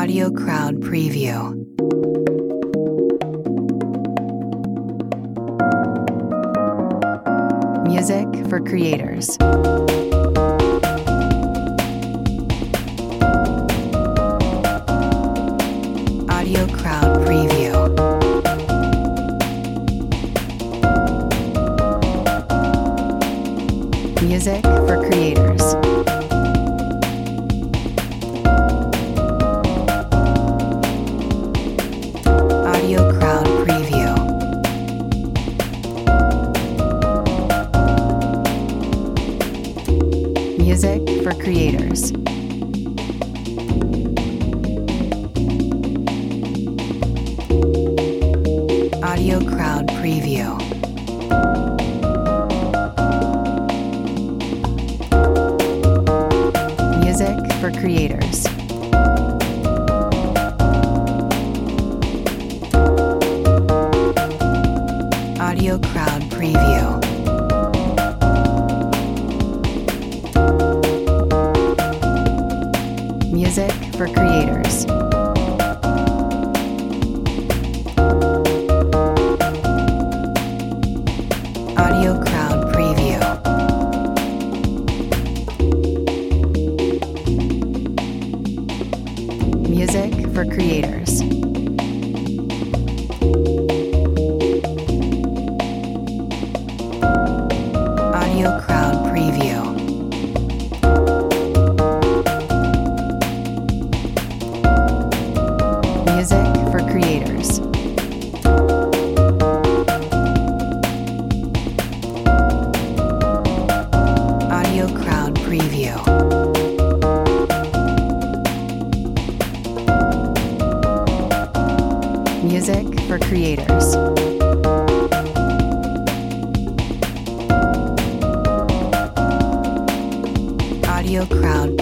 Audio Crowd Preview. Music for creators. Audio Crowd Preview. Music for creators. Audio Crowd Preview. Music for creators. Audio Crowd Preview. Music for creators. Audio Crowd Preview. Music for creators. Audio Crowd Preview. Music for creators. Audio Crowd Preview. Music for creators. Audio Crowd Preview. Music for creators. Audio Crowd